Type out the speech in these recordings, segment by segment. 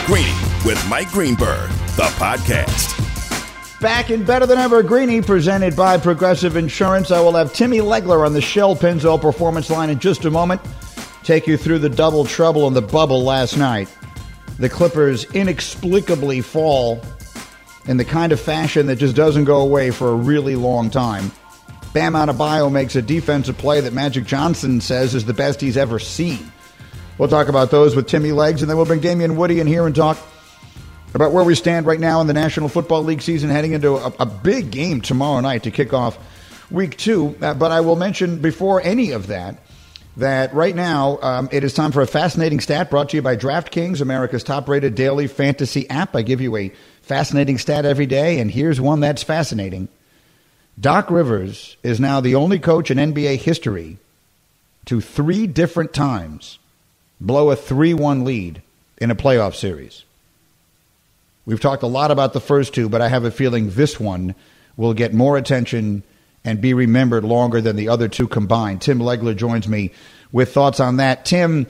Greeny with Mike Greenberg, the podcast. Back in Better Than Ever, Greeny, presented by Progressive Insurance. I will have Timmy Legler on the Shell Pennzoil Performance Line in just a moment. Take you through the double trouble in the bubble last night. The Clippers inexplicably fall in the kind of fashion that just doesn't go away for a really long time. Bam Adebayo makes a defensive play that Magic Johnson says is the best he's ever seen. We'll talk about those with Timmy Legs, and then we'll bring Damian Woody in here and talk about where we stand right now in the National Football League season, heading into a big game tomorrow night to kick off week 2. But I will mention before any of that right now it is time for a fascinating stat brought to you by DraftKings, America's top-rated daily fantasy app. I give you a fascinating stat every day, and here's one that's fascinating. Doc Rivers is now the only coach in NBA history to 3 different times blow a 3-1 lead in a playoff series. We've talked a lot about the first 2, but I have a feeling this one will get more attention and be remembered longer than the other 2 combined. Tim Legler joins me with thoughts on that. Tim,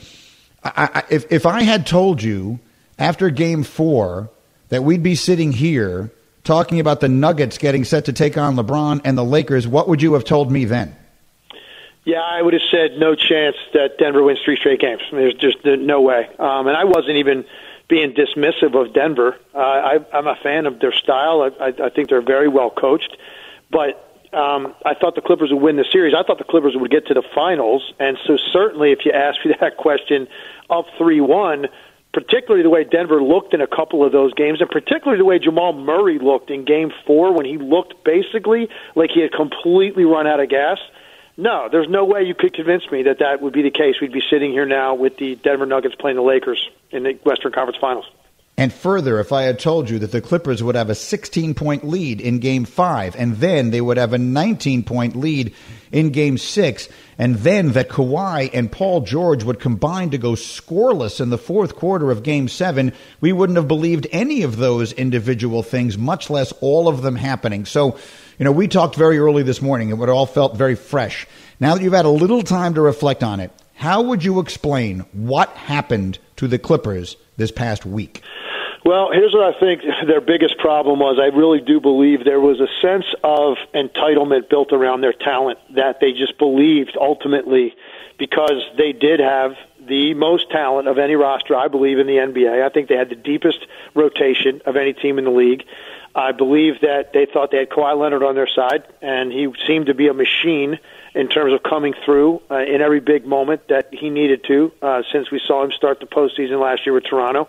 if I had told you after Game 4 that we'd be sitting here talking about the Nuggets getting set to take on LeBron and the Lakers, what would you have told me then? Yeah, I would have said no chance that Denver wins 3 straight games. I mean, there's just no way. And I wasn't even being dismissive of Denver. I'm a fan of their style. I think they're very well coached. But I thought the Clippers would win the series. I thought the Clippers would get to the finals. And so certainly if you ask me that question up 3-1, particularly the way Denver looked in a couple of those games, and particularly the way Jamal Murray looked in Game 4 when he looked basically like he had completely run out of gas, no, there's no way you could convince me that that would be the case. We'd be sitting here now with the Denver Nuggets playing the Lakers in the Western Conference Finals. And further, if I had told you that the Clippers would have a 16-point lead in Game 5, and then they would have a 19-point lead in Game 6, and then that Kawhi and Paul George would combine to go scoreless in the fourth quarter of Game 7, we wouldn't have believed any of those individual things, much less all of them happening. So, we talked very early this morning, and it all felt very fresh. Now that you've had a little time to reflect on it, how would you explain what happened to the Clippers this past week? Well, here's what I think their biggest problem was. I really do believe there was a sense of entitlement built around their talent that they just believed ultimately, because they did have the most talent of any roster, I believe, in the NBA. I think they had the deepest rotation of any team in the league. I believe that they thought they had Kawhi Leonard on their side, and he seemed to be a machine in terms of coming through in every big moment that he needed to since we saw him start the postseason last year with Toronto.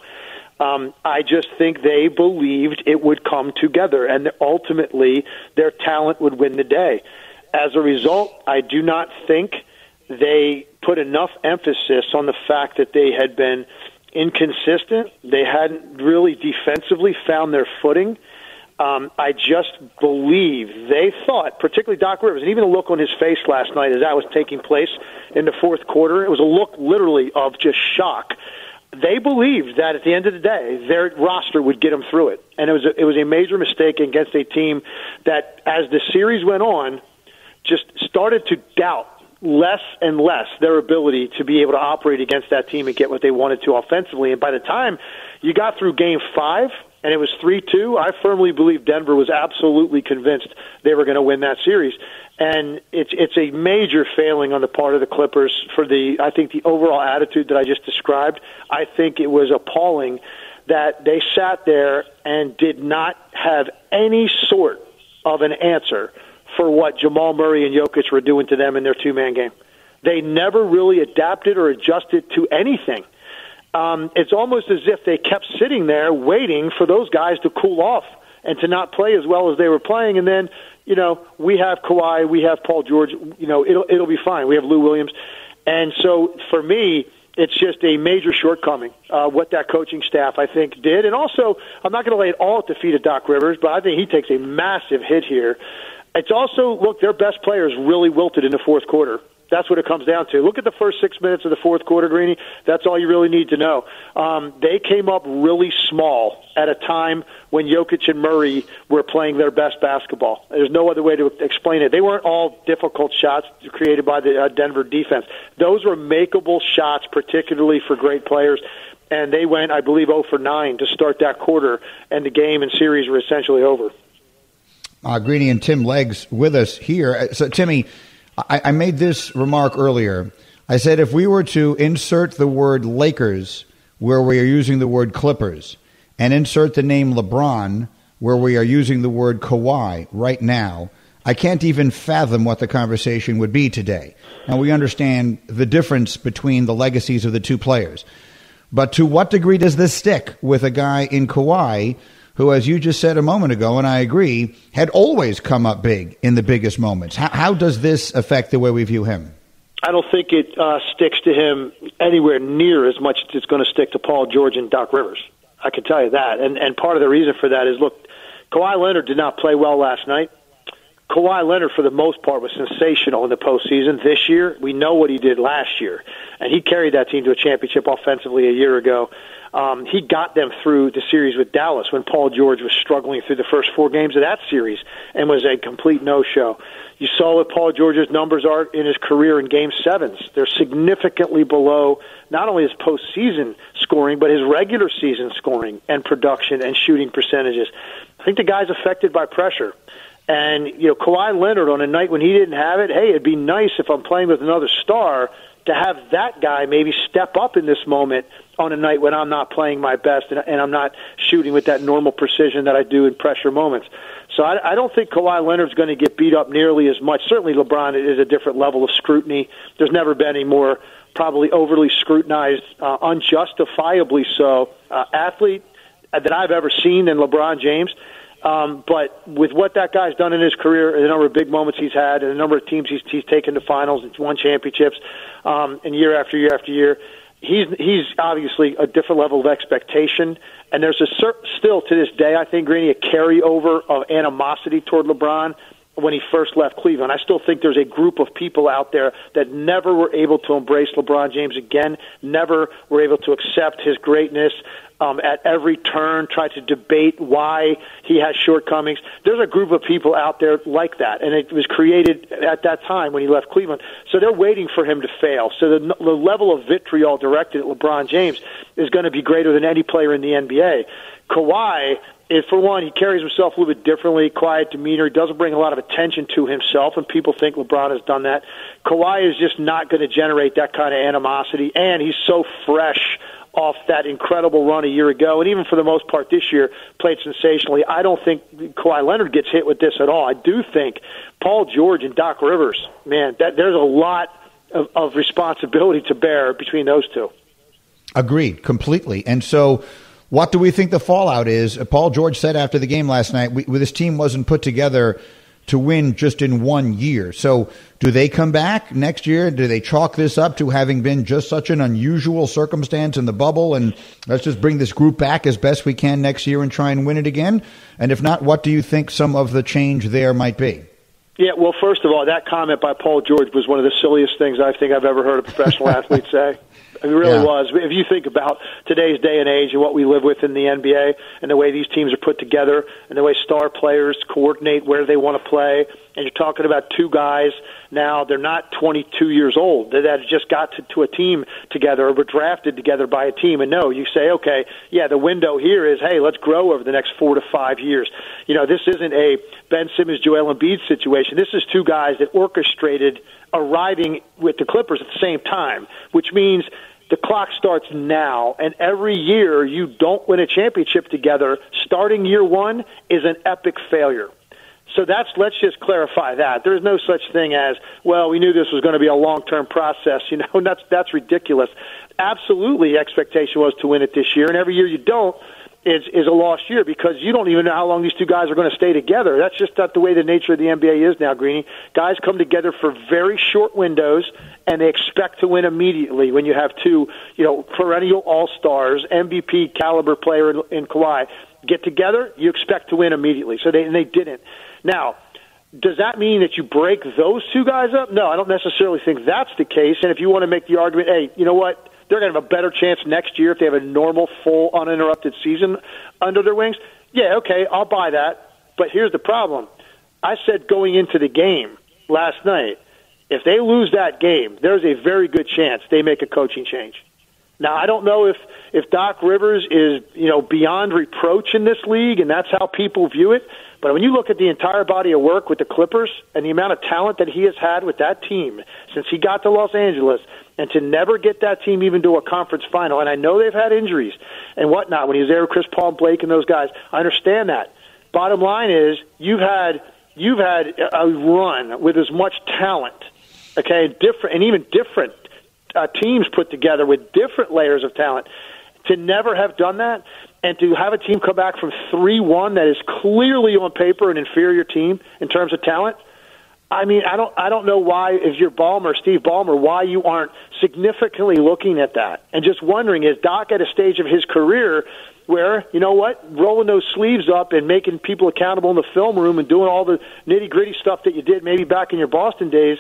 I just think they believed it would come together, and ultimately their talent would win the day. As a result, I do not think they put enough emphasis on the fact that they had been inconsistent. They hadn't really defensively found their footing. I just believe they thought, particularly Doc Rivers, and even the look on his face last night as that was taking place in the fourth quarter, it was a look literally of just shock. They believed that at the end of the day, their roster would get them through it. And it was a major mistake against a team that, as the series went on, just started to doubt less and less their ability to be able to operate against that team and get what they wanted to offensively. And by the time you got through Game 5, and it was 3-2, I firmly believe Denver was absolutely convinced they were going to win that series. And it's a major failing on the part of the Clippers for the overall attitude that I just described. I think it was appalling that they sat there and did not have any sort of an answer for what Jamal Murray and Jokic were doing to them in their two-man game. They never really adapted or adjusted to anything. It's almost as if they kept sitting there waiting for those guys to cool off and to not play as well as they were playing. And then, we have Kawhi, we have Paul George, it'll be fine. We have Lou Williams. And so for me, it's just a major shortcoming, what that coaching staff, I think, did. And also, I'm not going to lay it all at the feet of Doc Rivers, but I think he takes a massive hit here. It's also, look, their best players really wilted in the fourth quarter. That's what it comes down to. Look at the first 6 minutes of the fourth quarter, Greeny. That's all you really need to know. They came up really small at a time when Jokic and Murray were playing their best basketball. There's no other way to explain it. They weren't all difficult shots created by the Denver defense. Those were makeable shots, particularly for great players. and they went, I believe, 0 for 9 to start that quarter, and the game and series were essentially over. Greeny and Tim Leggs with us here. So, Timmy, I made this remark earlier. I said if we were to insert the word Lakers where we are using the word Clippers and insert the name LeBron where we are using the word Kawhi right now, I can't even fathom what the conversation would be today. And we understand the difference between the legacies of the two players. But to what degree does this stick with a guy in Kawhi who, as you just said a moment ago, and I agree, had always come up big in the biggest moments? How does this affect the way we view him? I don't think it sticks to him anywhere near as much as it's going to stick to Paul George and Doc Rivers. I can tell you that. And part of the reason for that is, look, Kawhi Leonard did not play well last night. Kawhi Leonard, for the most part, was sensational in the postseason this year. We know what he did last year, and he carried that team to a championship offensively a year ago. He got them through the series with Dallas when Paul George was struggling through the first 4 games of that series and was a complete no-show. You saw what Paul George's numbers are in his career in Game 7s. They're significantly below not only his postseason scoring, but his regular season scoring and production and shooting percentages. I think the guy's affected by pressure. And, Kawhi Leonard, on a night when he didn't have it, hey, it'd be nice if I'm playing with another star to have that guy maybe step up in this moment on a night when I'm not playing my best and I'm not shooting with that normal precision that I do in pressure moments. So I don't think Kawhi Leonard's going to get beat up nearly as much. Certainly LeBron is a different level of scrutiny. There's never been a more probably overly scrutinized, unjustifiably so, athlete that I've ever seen than LeBron James. But with what that guy's done in his career, the number of big moments he's had, and the number of teams he's taken to finals and won championships, and year after year after year, he's obviously a different level of expectation. And there's still to this day, I think, Greeny, a carryover of animosity toward LeBron when he first left Cleveland. I still think there's a group of people out there that never were able to embrace LeBron James again, never were able to accept his greatness. At every turn, try to debate why he has shortcomings. There's a group of people out there like that, and it was created at that time when he left Cleveland. So they're waiting for him to fail. So the level of vitriol directed at LeBron James is going to be greater than any player in the NBA. Kawhi, for one, he carries himself a little bit differently, quiet demeanor. He doesn't bring a lot of attention to himself, and people think LeBron has done that. Kawhi is just not going to generate that kind of animosity, and he's so fresh off that incredible run a year ago, and even for the most part this year, played sensationally. I don't think Kawhi Leonard gets hit with this at all. I do think Paul George and Doc Rivers, man, there's a lot of responsibility to bear between those two. Agreed, completely. And so what do we think the fallout is? Paul George said after the game last night, this team wasn't put together to win just in 1 year. So do they come back next year? Do they chalk this up to having been just such an unusual circumstance in the bubble, and let's just bring this group back as best we can next year and try and win it again? And if not, what do you think some of the change there might be? Yeah, well, first of all, that comment by Paul George was one of the silliest things I think I've ever heard a professional athlete say. It really was. If you think about today's day and age and what we live with in the NBA and the way these teams are put together and the way star players coordinate where they want to play, and you're talking about two guys now, they're not 22 years old, that just got to a team together or were drafted together by a team. And no, you say, okay, yeah, the window here is, hey, let's grow over the next 4 to 5 years. This isn't a Ben Simmons, Joel Embiid situation. This is two guys that orchestrated arriving with the Clippers at the same time, which means the clock starts now, and every year you don't win a championship together, starting year one is an epic failure. So let's just clarify that. There's no such thing as, well, we knew this was going to be a long-term process. That's ridiculous. Absolutely, the expectation was to win it this year, and every year you don't is a lost year because you don't even know how long these two guys are going to stay together. That's just not the way the nature of the NBA is now, Greeny. Guys come together for very short windows, and they expect to win immediately when you have two, perennial all-stars, MVP caliber player in Kawhi get together, you expect to win immediately. So they didn't. Now, does that mean that you break those two guys up? No, I don't necessarily think that's the case. And if you want to make the argument, hey, you know what? They're going to have a better chance next year if they have a normal, full, uninterrupted season under their wings. Yeah, okay, I'll buy that. But here's the problem. I said going into the game last night, if they lose that game, there's a very good chance they make a coaching change. Now, I don't know if Doc Rivers is, beyond reproach in this league, and that's how people view it. But when you look at the entire body of work with the Clippers and the amount of talent that he has had with that team since he got to Los Angeles, and to never get that team even to a conference final, and I know they've had injuries and whatnot when he was there with Chris Paul and Blake and those guys, I understand that. Bottom line is you've had a run with as much talent, okay, even different teams put together with different layers of talent. To never have done that, and to have a team come back from 3-1 that is clearly on paper an inferior team in terms of talent. I mean, I don't know why, if you're Ballmer, Steve Ballmer, why you aren't significantly looking at that and just wondering, is Doc at a stage of his career where, you know what, rolling those sleeves up and making people accountable in the film room and doing all the nitty-gritty stuff that you did maybe back in your Boston days,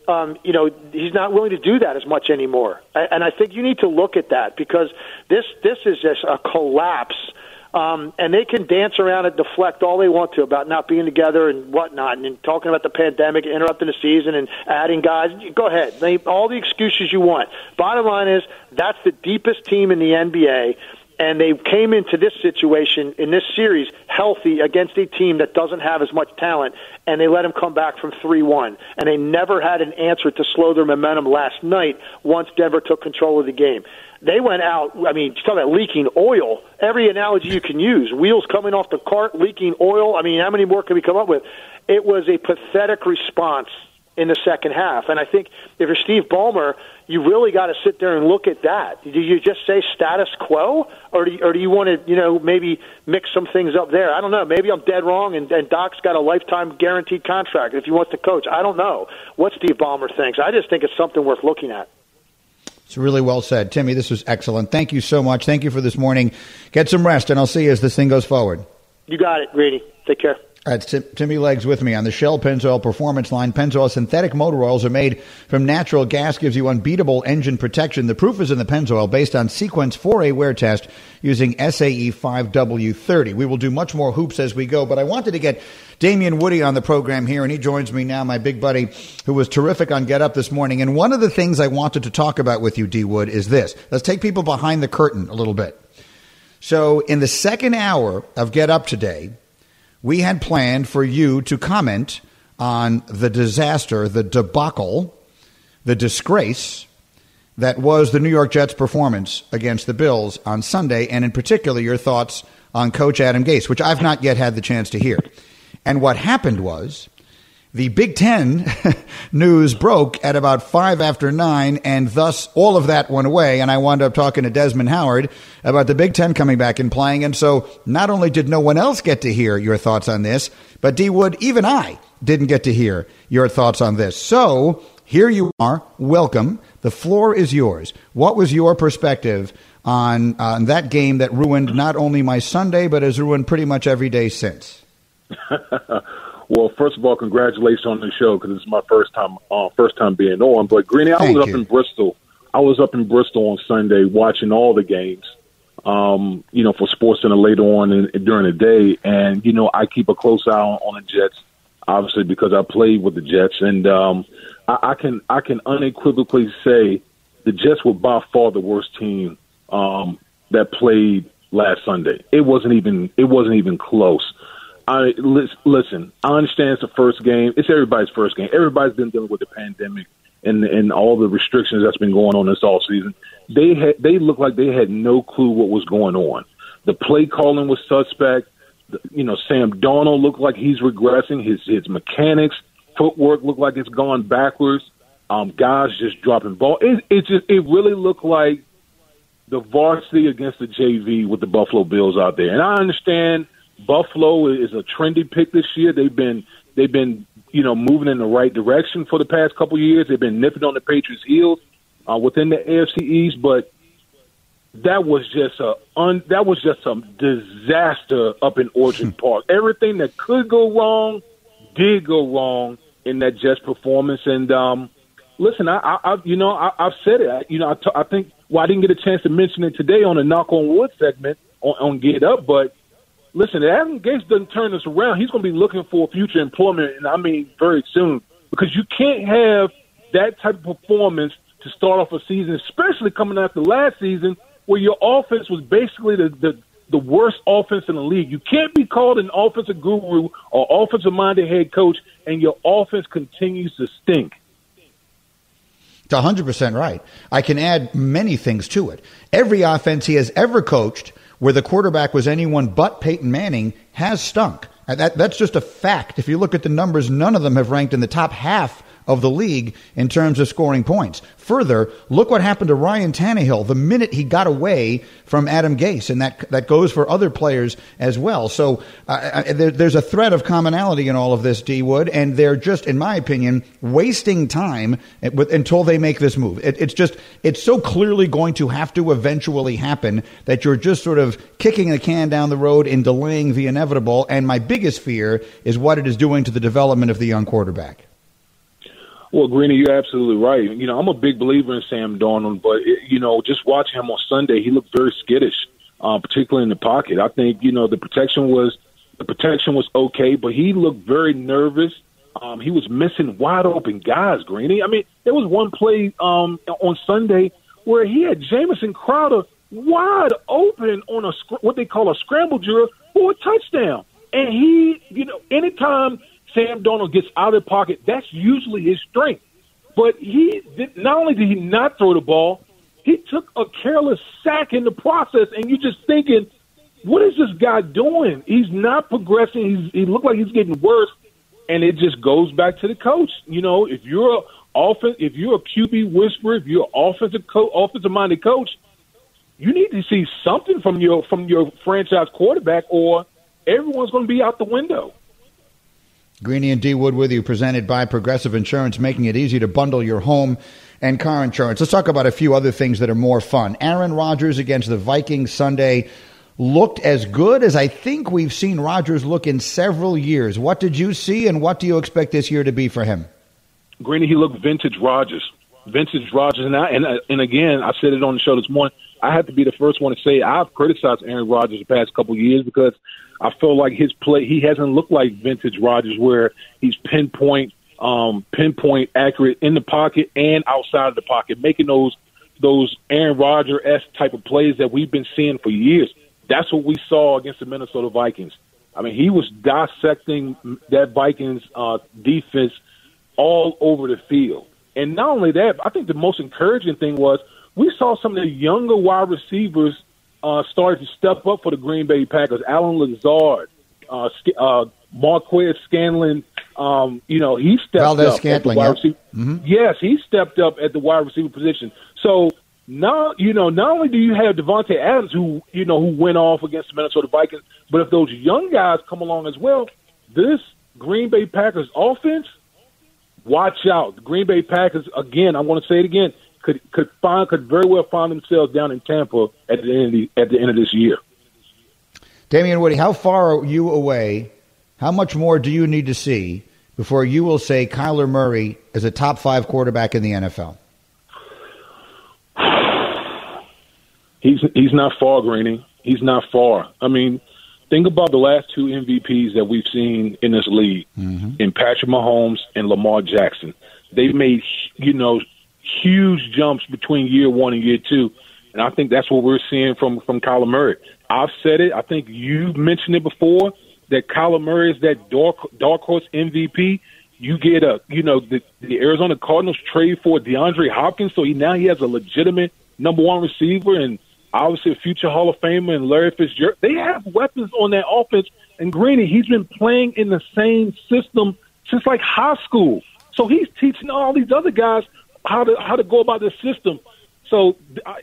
he's not willing to do that as much anymore. And I think you need to look at that, because this is just a collapse. And they can dance around and deflect all they want to about not being together and whatnot, and talking about the pandemic, interrupting the season, and adding guys. Go ahead. Name all the excuses you want. Bottom line is that's the deepest team in the NBA, and they came into this situation in this series healthy against a team that doesn't have as much talent, and they let them come back from 3-1. And they never had an answer to slow their momentum last night once Denver took control of the game. They went out, I mean, talk about leaking oil. Every analogy you can use. Wheels coming off the cart, leaking oil. I mean, how many more can we come up with? It was a pathetic response in the second half. And I think if you're Steve Ballmer, you really got to sit there and look at that. Do you just say status quo, or do you want to, maybe mix some things up there? I don't know. Maybe I'm dead wrong, and Doc's got a lifetime guaranteed contract if he wants to coach. I don't know what Steve Ballmer thinks. I just think it's something worth looking at. It's really well said. Timmy, this was excellent. Thank you so much. Thank you for this morning. Get some rest, and I'll see you as this thing goes forward. You got it, Greeny. Take care. All right, Timmy Leggs with me on the Shell Pennzoil Performance line. Pennzoil synthetic motor oils are made from natural gas, gives you unbeatable engine protection. The proof is in the Pennzoil, based on Sequence 4A wear test using SAE 5W30. We will do much more hoops as we go, but I wanted to get Damien Woody on the program here, and he joins me now, my big buddy, who was terrific on Get Up this morning. And one of the things I wanted to talk about with you, D. Wood, is this. Let's take people behind the curtain a little bit. So in the second hour of Get Up today, we had planned for you to comment on the disaster, the debacle, the disgrace that was the New York Jets' performance against the Bills on Sunday, and in particular your thoughts on Coach Adam Gase, which I've not yet had the chance to hear. And what happened was the Big Ten news broke at about 5 after 9, and thus all of that went away. And I wound up talking to Desmond Howard about the Big Ten coming back and playing. And so not only did no one else get to hear your thoughts on this, but D. Wood, even I didn't get to hear your thoughts on this. So here you are. Welcome. The floor is yours. What was your perspective on that game that ruined not only my Sunday, but has ruined pretty much every day since? Well, first of all, congratulations on the show, because it's my first time being on. But Greeny, I was up in Bristol. I was up in Bristol on Sunday watching all the games, for SportsCenter later on during the day. And I keep a close eye on the Jets, obviously because I played with the Jets, and I can unequivocally say the Jets were by far the worst team that played last Sunday. It wasn't even close. Listen, I understand it's the first game. It's everybody's first game. Everybody's been dealing with the pandemic and all the restrictions that's been going on this offseason. They looked like they had no clue what was going on. The play calling was suspect. Sam Darnold looked like he's regressing. His mechanics, footwork looked like it's gone backwards. Guys just dropping ball. It really looked like the varsity against the JV with the Buffalo Bills out there. And I understand Buffalo is a trendy pick this year. They've been moving in the right direction for the past couple of years. They've been nipping on the Patriots' heels within the AFC East, but that was just a disaster up in Orchard Park. Everything that could go wrong did go wrong in that Jets performance. And listen, I've said it. I think I didn't get a chance to mention it today on the Knock on Wood segment on Get Up, but listen, if Adam Gase doesn't turn this around, he's going to be looking for future employment, and I mean very soon, because you can't have that type of performance to start off a season, especially coming after last season where your offense was basically the worst offense in the league. You can't be called an offensive guru or offensive-minded head coach, and your offense continues to stink. It's 100% right. I can add many things to it. Every offense he has ever coached where the quarterback was anyone but Peyton Manning has stunk. That's just a fact. If you look at the numbers, none of them have ranked in the top half of the league in terms of scoring points. Further, look what happened to Ryan Tannehill the minute he got away from Adam Gase, and that goes for other players as well. So there's a thread of commonality in all of this, D. Wood, and they're just, in my opinion, wasting time until they make this move. It's so clearly going to have to eventually happen that you're just sort of kicking the can down the road and delaying the inevitable, and my biggest fear is what it is doing to the development of the young quarterback. Well, Greeny, you're absolutely right. You know, I'm a big believer in Sam Darnold, but, just watching him on Sunday, he looked very skittish, particularly in the pocket. I think, the protection was okay, but he looked very nervous. He was missing wide open guys, Greeny. I mean, there was one play on Sunday where he had Jamison Crowder wide open on what they call a scramble drill for a touchdown. And he, anytime Sam Darnold gets out of the pocket, that's usually his strength. But not only did he not throw the ball, he took a careless sack in the process, and you're just thinking, what is this guy doing? He's not progressing. He looked like he's getting worse, and it just goes back to the coach. If you're if you're a QB whisperer, if you're an offensive-minded coach, you need to see something from your franchise quarterback, or everyone's going to be out the window. Greeny and D. Wood with you, presented by Progressive Insurance, making it easy to bundle your home and car insurance. Let's talk about a few other things that are more fun. Aaron Rodgers against the Vikings Sunday looked as good as I think we've seen Rodgers look in several years. What did you see, and what do you expect this year to be for him? Greeny, he looked vintage Rodgers. And again, I said it on the show this morning, I have to be the first one to say I've criticized Aaron Rodgers the past couple of years because I feel like his play, he hasn't looked like vintage Rodgers where he's pinpoint accurate in the pocket and outside of the pocket, making those Aaron Rodgers-esque type of plays that we've been seeing for years. That's what we saw against the Minnesota Vikings. I mean, he was dissecting that Vikings defense all over the field. And not only that, I think the most encouraging thing was we saw some of the younger wide receivers started to step up for the Green Bay Packers. Alan Lazard, Marquez Scanlon, he stepped Valdez up Scantling, at the wide receiver. Mm-hmm. Yes, he stepped up at the wide receiver position. So now, not only do you have Devontae Adams who went off against the Minnesota Vikings, but if those young guys come along as well, this Green Bay Packers offense, watch out. The Green Bay Packers, again, I want to say it again, could very well find themselves down in Tampa at the end of this year. Damien Woody, how far are you away? How much more do you need to see before you will say Kyler Murray is a top 5 quarterback in the NFL? He's not far, Greeny. He's not far. I mean, think about the last 2 MVPs that we've seen in this league, in Patrick Mahomes and Lamar Jackson. They've made, huge jumps between year 1 and year 2, and I think that's what we're seeing from Kyler Murray. I've said it. I think you've mentioned it before that Kyler Murray is that dark horse MVP. You get the Arizona Cardinals trade for DeAndre Hopkins, so he has a legitimate number 1 receiver and obviously a future Hall of Famer and Larry Fitzgerald. They have weapons on that offense, and Greeny, he's been playing in the same system since like high school. So he's teaching all these other guys how to go about the system. So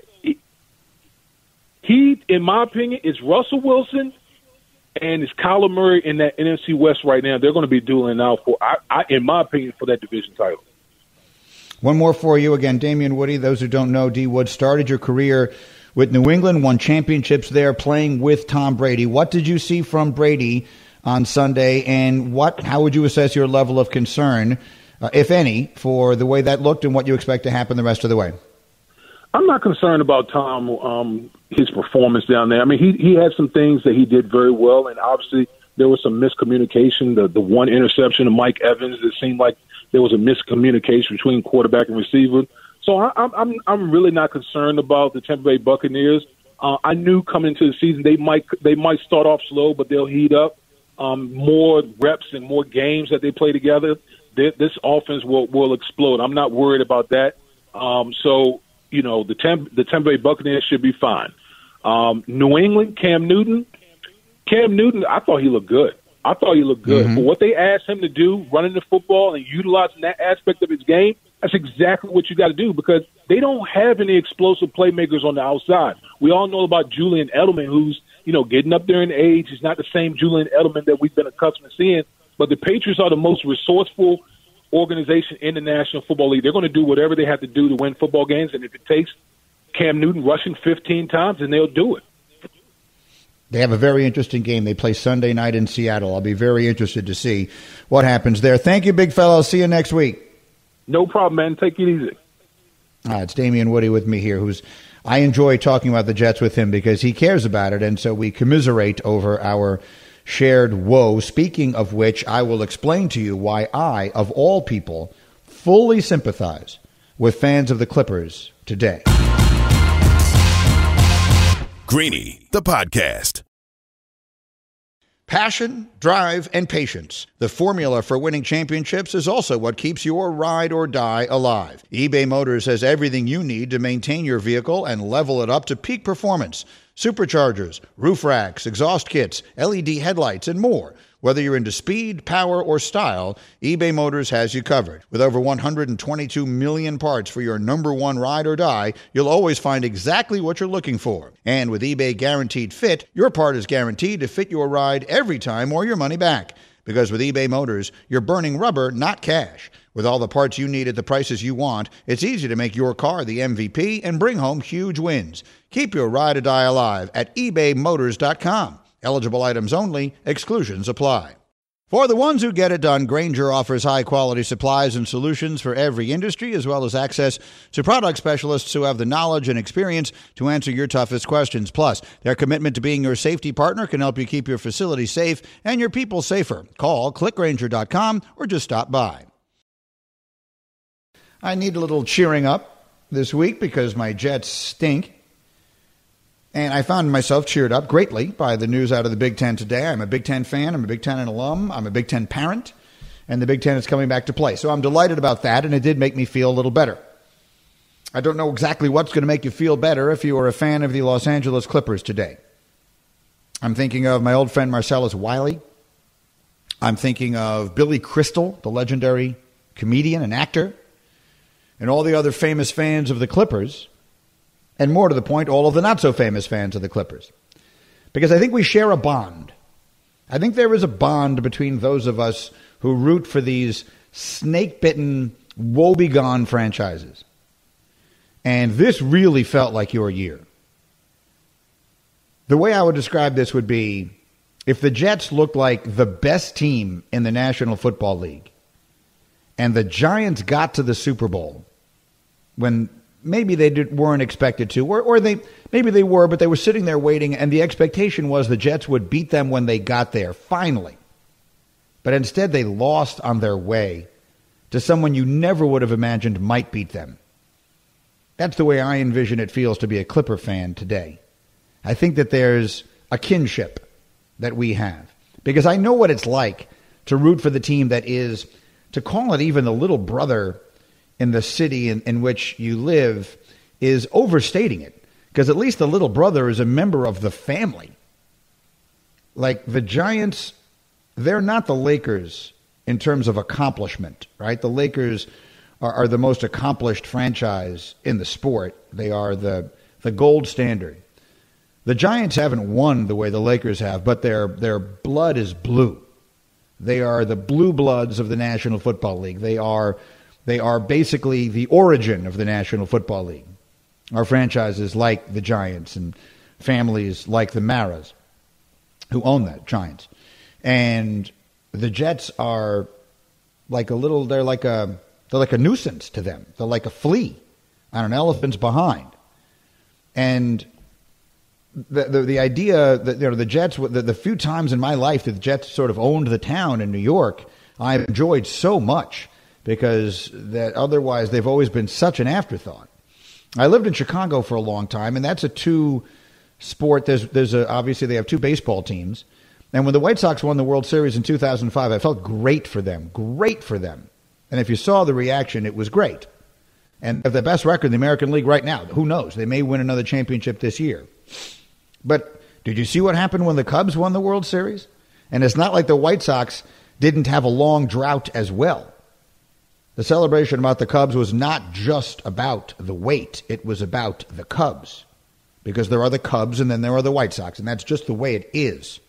he, in my opinion, is Russell Wilson and it's Kyler Murray in that NFC West right now. They're going to be dueling out for, in my opinion, for that division title. One more for you again, Damien Woody. Those who don't know, D. Wood started your career with New England, won championships there, playing with Tom Brady. What did you see from Brady on Sunday, and how would you assess your level of concern, if any, for the way that looked and what you expect to happen the rest of the way? I'm not concerned about Tom, his performance down there. I mean, he had some things that he did very well, and obviously there was some miscommunication. The one interception of Mike Evans, it seemed like there was a miscommunication between quarterback and receiver. So I'm really not concerned about the Tampa Bay Buccaneers. I knew coming into the season they might start off slow, but they'll heat up. More reps and more games that they play together, this offense will explode. I'm not worried about that. So the Tampa Bay Buccaneers should be fine. New England, Cam Newton, I thought he looked good. Mm-hmm. For what they asked him to do, running the football and utilizing that aspect of his game, that's exactly what you got to do because they don't have any explosive playmakers on the outside. We all know about Julian Edelman, who's getting up there in age. He's not the same Julian Edelman that we've been accustomed to seeing. But the Patriots are the most resourceful organization in the National Football League. They're going to do whatever they have to do to win football games, and if it takes Cam Newton rushing 15 times, then they'll do it. They have a very interesting game. They play Sunday night in Seattle. I'll be very interested to see what happens there. Thank you, big fella. I'll see you next week. No problem, man. Take it easy. It's Damian Woody with me here, I enjoy talking about the Jets with him because he cares about it, and so we commiserate over our shared woe. Speaking of which, I will explain to you why I, of all people, fully sympathize with fans of the Clippers today. Greeny, the podcast. Passion, drive, and patience. The formula for winning championships is also what keeps your ride or die alive. eBay Motors has everything you need to maintain your vehicle and level it up to peak performance. Superchargers, roof racks, exhaust kits, LED headlights, and more. Whether you're into speed, power, or style, eBay Motors has you covered. With over 122 million parts for your number one ride or die, you'll always find exactly what you're looking for. And with eBay Guaranteed Fit, your part is guaranteed to fit your ride every time or your money back. Because with eBay Motors, you're burning rubber, not cash. With all the parts you need at the prices you want, it's easy to make your car the MVP and bring home huge wins. Keep your ride or die alive at ebaymotors.com. Eligible items only. Exclusions apply. For the ones who get it done, Grainger offers high-quality supplies and solutions for every industry, as well as access to product specialists who have the knowledge and experience to answer your toughest questions. Plus, their commitment to being your safety partner can help you keep your facility safe and your people safer. Call, clickgrainger.com, or just stop by. I need a little cheering up this week because my Jets stink. And I found myself cheered up greatly by the news out of the Big Ten today. I'm a Big Ten fan. I'm a Big Ten alum. I'm a Big Ten parent. And the Big Ten is coming back to play. So I'm delighted about that, and it did make me feel a little better. I don't know exactly what's going to make you feel better if you are a fan of the Los Angeles Clippers today. I'm thinking of my old friend Marcellus Wiley. I'm thinking of Billy Crystal, the legendary comedian and actor, and all the other famous fans of the Clippers. And more to the point, all of the not-so-famous fans of the Clippers. Because I think we share a bond. I think there is a bond between those of us who root for these snake-bitten, woe-begone franchises. And this really felt like your year. The way I would describe this would be, if the Jets looked like the best team in the National Football League, and the Giants got to the Super Bowl when maybe they weren't expected to, or maybe they were, but they were sitting there waiting, and the expectation was the Jets would beat them when they got there, finally. But instead they lost on their way to someone you never would have imagined might beat them. That's the way I envision it feels to be a Clipper fan today. I think that there's a kinship that we have, because I know what it's like to root for the team that is, to call it even the little brother in the city in which you live, is overstating it. Because at least the little brother is a member of the family. Like the Giants, they're not the Lakers in terms of accomplishment, right? The Lakers are the most accomplished franchise in the sport. They are the gold standard. The Giants haven't won the way the Lakers have, but their blood is blue. They are the blue bloods of the National Football League. They are basically the origin of the National Football League. Our franchises like the Giants and families like the Maras who own the Giants. And the Jets are like they're like a nuisance to them. They're like a flea on an elephant's behind. And the idea that the Jets, the few times in my life that the Jets sort of owned the town in New York, I've enjoyed so much. because that otherwise they've always been such an afterthought. I lived in Chicago for a long time, and that's a two-sport. There's obviously they have two baseball teams, and when the White Sox won the World Series in 2005, I felt great for them. And if you saw the reaction, it was great. And the best record in the American League right now. Who knows? They may win another championship this year. But did you see what happened when the Cubs won the World Series? And it's not like the White Sox didn't have a long drought as well. The celebration about the Cubs was not just about the weight. It was about the Cubs. Because there are the Cubs and then there are the White Sox. And that's just the way it is.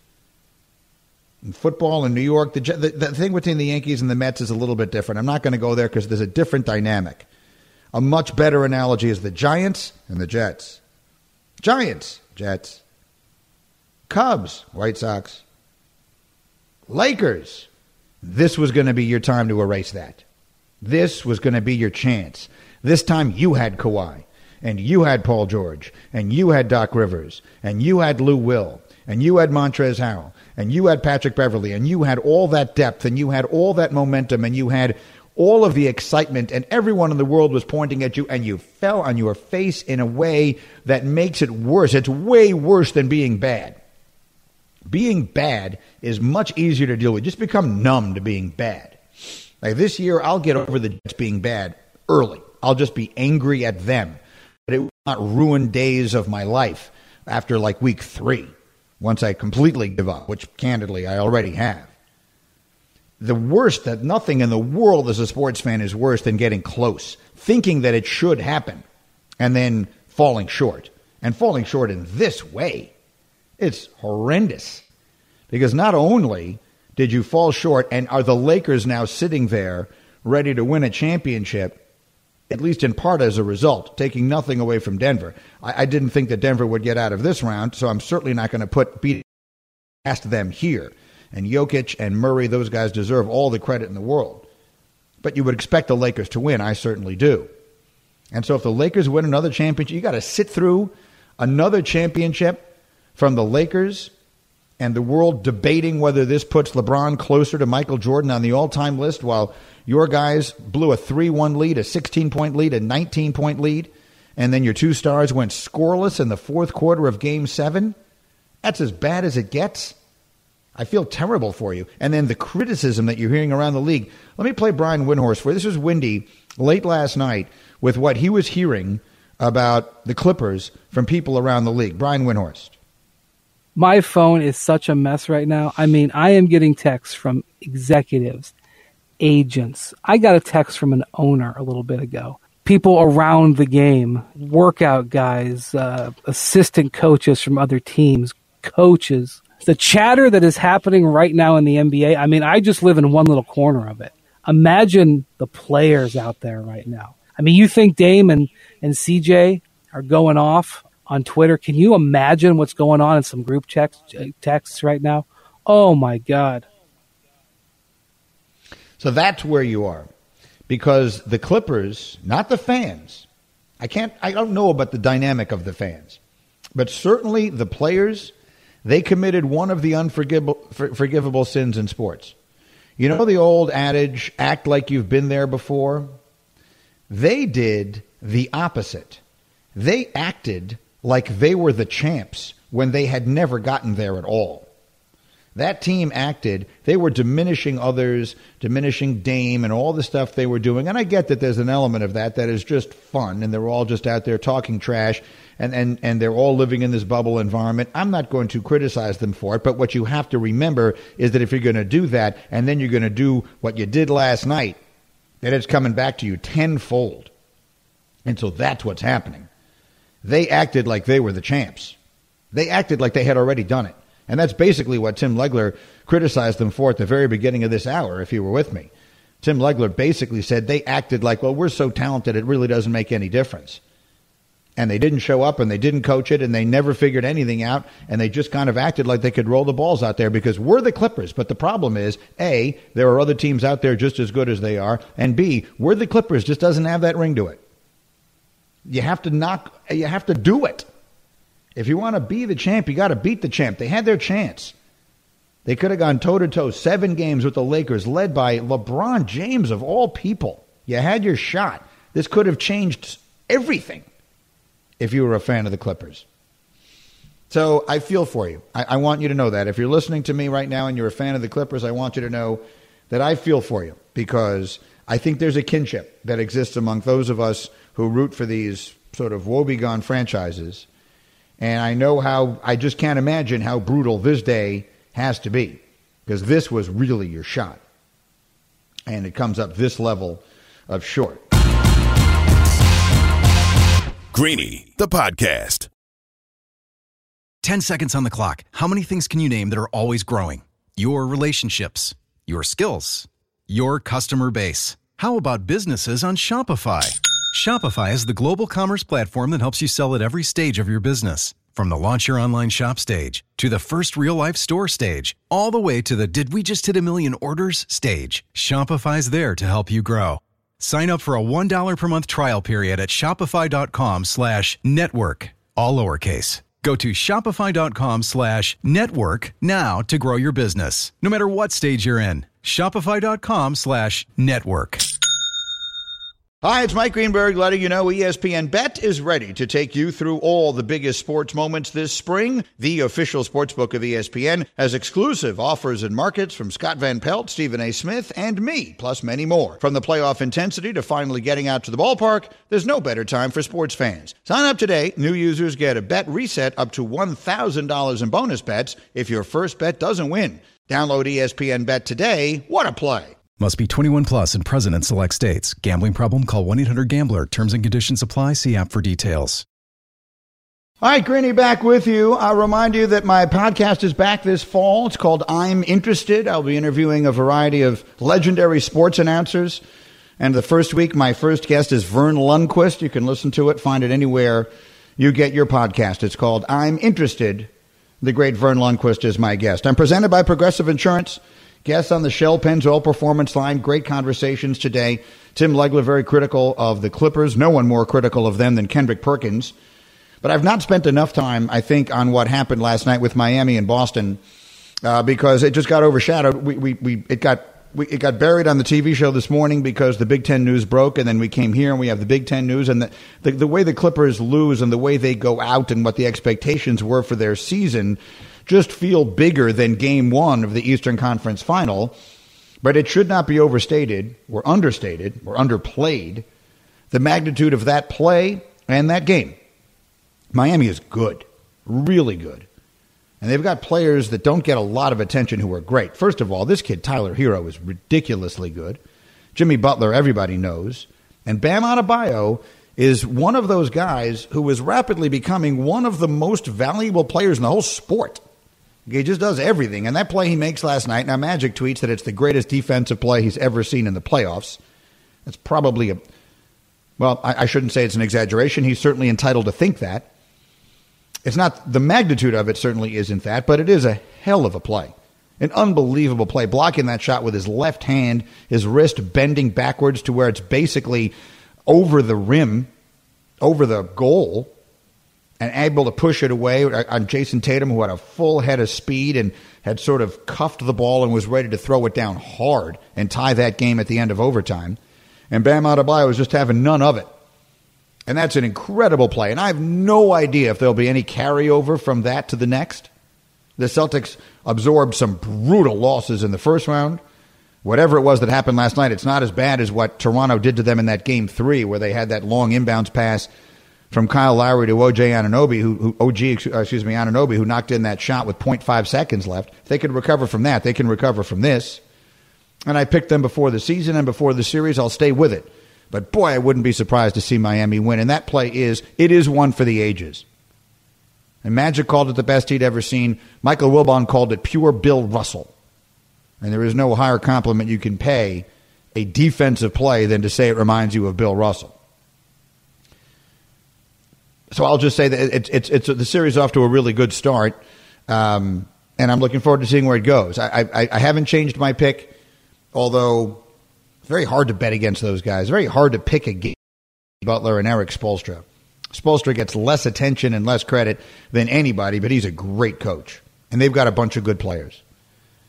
In football in New York, the thing between the Yankees and the Mets is a little bit different. I'm not going to go there because there's a different dynamic. A much better analogy is the Giants and the Jets. Giants, Jets. Cubs, White Sox. Lakers. This was going to be your time to erase that. This was going to be your chance. This time you had Kawhi, and you had Paul George, and you had Doc Rivers, and you had Lou Will, and you had Montrezl Harrell, and you had Patrick Beverley, and you had all that depth, and you had all that momentum, and you had all of the excitement, and everyone in the world was pointing at you, and you fell on your face in a way that makes it worse. It's way worse than being bad. Being bad is much easier to deal with. Just become numb to being bad. Like this year, I'll get over the Jets being bad early. I'll just be angry at them. But it will not ruin days of my life after like week 3, once I completely give up, which candidly I already have. The worst, that nothing in the world as a sports fan is worse than getting close, thinking that it should happen, and then falling short. And falling short in this way, it's horrendous. Because not only did you fall short, and are the Lakers now sitting there ready to win a championship, at least in part as a result, taking nothing away from Denver. I didn't think that Denver would get out of this round, so I'm certainly not going to beat past them here. And Jokic and Murray, those guys deserve all the credit in the world. But you would expect the Lakers to win. I certainly do. And so if the Lakers win another championship, you got to sit through another championship from the Lakers and the world debating whether this puts LeBron closer to Michael Jordan on the all-time list while your guys blew a 3-1 lead, a 16-point lead, a 19-point lead, and then your two stars went scoreless in the fourth quarter of Game 7. That's as bad as it gets. I feel terrible for you. And then the criticism that you're hearing around the league. Let me play Brian Windhorst for you. This was Windy late last night with what he was hearing about the Clippers from people around the league. Brian Windhorst. My phone is such a mess right now. I mean, I am getting texts from executives, agents. I got a text from an owner a little bit ago. People around the game, workout guys, assistant coaches from other teams, coaches. The chatter that is happening right now in the NBA, I mean, I just live in one little corner of it. Imagine the players out there right now. I mean, you think Dame and CJ are going off on Twitter? Can you imagine what's going on in some group texts right now? Oh, my God. So that's where you are. Because the Clippers, not the fans, I don't know about the dynamic of the fans, but certainly the players, they committed one of the unforgivable sins in sports. You know the old adage, act like you've been there before? They did the opposite. They acted like they were the champs when they had never gotten there at all. That team acted, they were diminishing others, diminishing Dame and all the stuff they were doing. And I get that there's an element of that is just fun, and they're all just out there talking trash, and they're all living in this bubble environment. I'm not going to criticize them for it, but what you have to remember is that if you're going to do that, and then you're going to do what you did last night, then it's coming back to you tenfold. And so that's what's happening. They acted like they were the champs. They acted like they had already done it. And that's basically what Tim Legler criticized them for at the very beginning of this hour, if you were with me. Tim Legler basically said they acted like, well, we're so talented it really doesn't make any difference. And they didn't show up, and they didn't coach it, and they never figured anything out, and they just kind of acted like they could roll the balls out there because we're the Clippers. But the problem is, A, there are other teams out there just as good as they are, and B, we're the Clippers, just doesn't have that ring to it. You have to do it. If you want to be the champ, you got to beat the champ. They had their chance. They could have gone toe-to-toe 7 games with the Lakers, led by LeBron James of all people. You had your shot. This could have changed everything if you were a fan of the Clippers. So I feel for you. I want you to know that. If you're listening to me right now and you're a fan of the Clippers, I want you to know that I feel for you, because I think there's a kinship that exists among those of us who root for these sort of woebegone franchises. And I just can't imagine how brutal this day has to be, because this was really your shot. And it comes up this level of short. Greeny, the podcast. 10 seconds on the clock. How many things can you name that are always growing? Your relationships, your skills, your customer base. How about businesses on Shopify? Shopify is the global commerce platform that helps you sell at every stage of your business. From the launch your online shop stage, to the first real-life store stage, all the way to the did we just hit a million orders stage. Shopify's there to help you grow. Sign up for a $1 per month trial period at shopify.com/network, all lowercase. Go to shopify.com/network now to grow your business, no matter what stage you're in. Shopify.com/network. Hi, it's Mike Greenberg letting you know ESPN Bet is ready to take you through all the biggest sports moments this spring. The official sportsbook of ESPN has exclusive offers and markets from Scott Van Pelt, Stephen A. Smith, and me, plus many more. From the playoff intensity to finally getting out to the ballpark, there's no better time for sports fans. Sign up today. New users get a bet reset up to $1,000 in bonus bets if your first bet doesn't win. Download ESPN Bet today. What a play. Must be 21 plus and present in select states. Gambling problem? Call 1-800-GAMBLER. Terms and conditions apply. See app for details. All right, Greeny back with you. I'll remind you that my podcast is back this fall. It's called I'm Interested. I'll be interviewing a variety of legendary sports announcers. And the first week, my first guest is Vern Lundquist. You can listen to it, find it anywhere you get your podcast. It's called I'm Interested. The great Vern Lundquist is my guest. I'm presented by Progressive Insurance. Guests on the Shell Pennzoil Performance Line. Great conversations today. Tim Legler, very critical of the Clippers. No one more critical of them than Kendrick Perkins. But I've not spent enough time, I think, on what happened last night with Miami and Boston because it just got overshadowed. It got buried on the TV show this morning because the Big Ten news broke, and then we came here and we have the Big Ten news. And the way the Clippers lose and the way they go out and what the expectations were for their season just feel bigger than Game 1 of the Eastern Conference Final. But it should not be overstated or understated or underplayed, the magnitude of that play and that game. Miami is good, really good. And they've got players that don't get a lot of attention who are great. First of all, this kid, Tyler Hero, is ridiculously good. Jimmy Butler, everybody knows. And Bam Adebayo is one of those guys who is rapidly becoming one of the most valuable players in the whole sport. He just does everything. And that play he makes last night, now Magic tweets that it's the greatest defensive play he's ever seen in the playoffs. That's probably I shouldn't say it's an exaggeration. He's certainly entitled to think that. It's not, the magnitude of it certainly isn't that, but it is a hell of a play. An unbelievable play. Blocking that shot with his left hand, his wrist bending backwards to where it's basically over the rim, over the goal, and able to push it away on Jason Tatum, who had a full head of speed and had sort of cuffed the ball and was ready to throw it down hard and tie that game at the end of overtime. And Bam Adebayo was just having none of it. And that's an incredible play. And I have no idea if there'll be any carryover from that to the next. The Celtics absorbed some brutal losses in the first round. Whatever it was that happened last night, it's not as bad as what Toronto did to them in that Game 3, where they had that long inbounds pass from Kyle Lowry to OG Anunoby, who knocked in that shot with 0.5 seconds left. If they could recover from that, they can recover from this. And I picked them before the season and before the series. I'll stay with it. But boy, I wouldn't be surprised to see Miami win. And that play is one for the ages. And Magic called it the best he'd ever seen. Michael Wilbon called it pure Bill Russell. And there is no higher compliment you can pay a defensive play than to say it reminds you of Bill Russell. So I'll just say that it's the series off to a really good start, and I'm looking forward to seeing where it goes. I haven't changed my pick, although it's very hard to bet against those guys. Very hard to pick against Butler and Eric Spoelstra. Spoelstra gets less attention and less credit than anybody, but he's a great coach, and they've got a bunch of good players.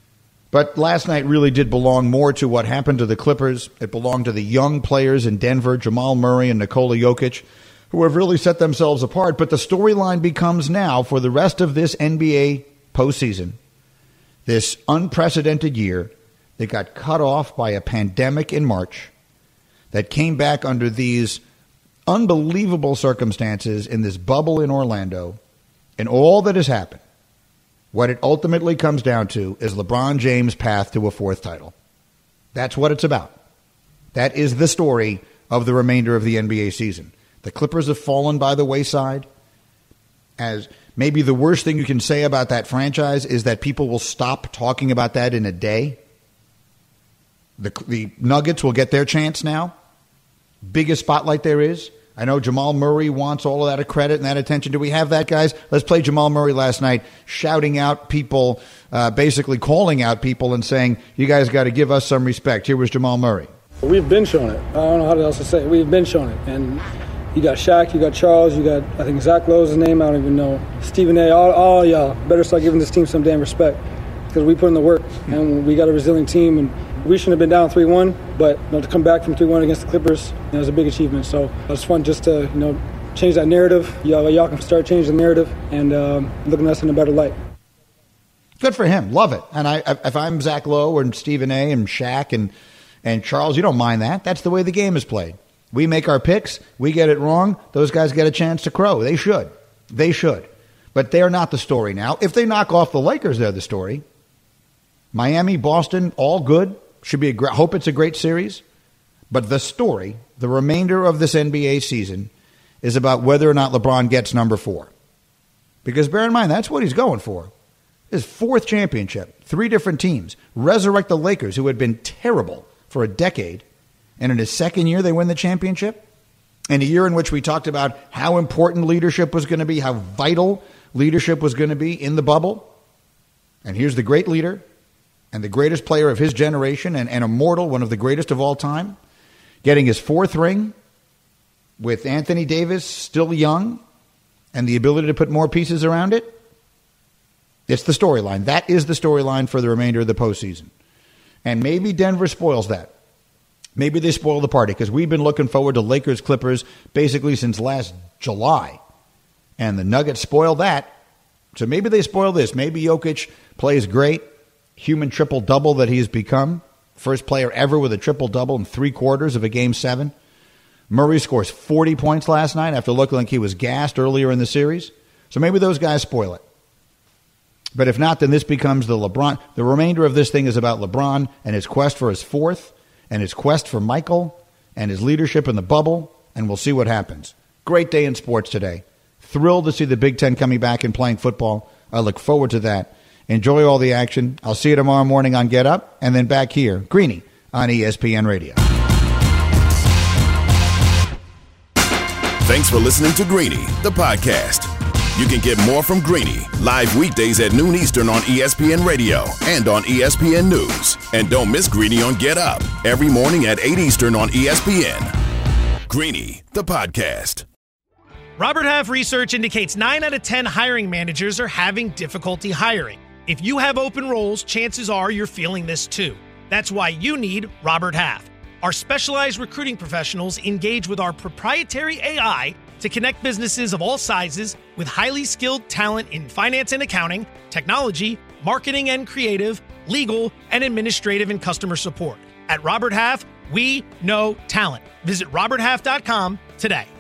But last night really did belong more to what happened to the Clippers. It belonged to the young players in Denver, Jamal Murray and Nikola Jokic, who have really set themselves apart. But the storyline becomes now, for the rest of this NBA postseason, this unprecedented year that got cut off by a pandemic in March, that came back under these unbelievable circumstances in this bubble in Orlando, and all that has happened. What it ultimately comes down to is LeBron James' path to a fourth title. That's what it's about. That is the story of the remainder of the NBA season. The Clippers have fallen by the wayside. As maybe the worst thing you can say about that franchise is that people will stop talking about that in a day. The Nuggets will get their chance now. Biggest spotlight there is. I know Jamal Murray wants all of that credit and that attention. Do we have that, guys? Let's play Jamal Murray last night, shouting out people, basically calling out people and saying, you guys got to give us some respect. Here was Jamal Murray. We've been showing it. I don't know how else to say it. We've been showing it. And you got Shaq, you got Charles, you got, I think Zach Lowe's his name, I don't even know. Stephen A., all y'all better start giving this team some damn respect because we put in the work and we got a resilient team. And we shouldn't have been down 3-1, but to come back from 3-1 against the Clippers, it was a big achievement. So it was fun just to change that narrative. Y'all can start changing the narrative and looking at us in a better light. Good for him. Love it. And if I'm Zach Lowe and Stephen A. and Shaq and Charles, you don't mind that. That's the way the game is played. We make our picks. We get it wrong. Those guys get a chance to crow. They should. They should. But they're not the story now. If they knock off the Lakers, they're the story. Miami, Boston, all good. Should be hope it's a great series. But the story, the remainder of this NBA season, is about whether or not LeBron gets number 4. Because bear in mind, that's what he's going for. His 4th championship, 3 different teams. Resurrect the Lakers, who had been terrible for a decade. And in his 2nd year, they win the championship. In a year in which we talked about how important leadership was going to be, how vital leadership was going to be in the bubble. And here's the great leader and the greatest player of his generation and immortal, one of the greatest of all time, getting his 4th ring with Anthony Davis still young and the ability to put more pieces around it. It's the storyline. That is the storyline for the remainder of the postseason. And maybe Denver spoils that. Maybe they spoil the party because we've been looking forward to Lakers-Clippers basically since last July. And the Nuggets spoil that. So maybe they spoil this. Maybe Jokic plays great. Human triple-double that he's become. First player ever with a triple-double in 3/4 of a Game 7. Murray scores 40 points last night after looking like he was gassed earlier in the series. So maybe those guys spoil it. But if not, then this becomes the LeBron. The remainder of this thing is about LeBron and his quest for his 4th and his quest for Michael and his leadership in the bubble, and we'll see what happens. Great day in sports today. Thrilled to see the Big Ten coming back and playing football. I look forward to that. Enjoy all the action. I'll see you tomorrow morning on Get Up, and then back here, Greeny on ESPN Radio. Thanks for listening to Greeny, the podcast. You can get more from Greeny live weekdays at noon Eastern on ESPN Radio and on ESPN News. And don't miss Greeny on Get Up every morning at 8 Eastern on ESPN. Greeny, the podcast. Robert Half research indicates 9 out of 10 hiring managers are having difficulty hiring. If you have open roles, chances are you're feeling this too. That's why you need Robert Half. Our specialized recruiting professionals engage with our proprietary AI to connect businesses of all sizes with highly skilled talent in finance and accounting, technology, marketing and creative, legal, and administrative and customer support. At Robert Half, we know talent. Visit roberthalf.com today.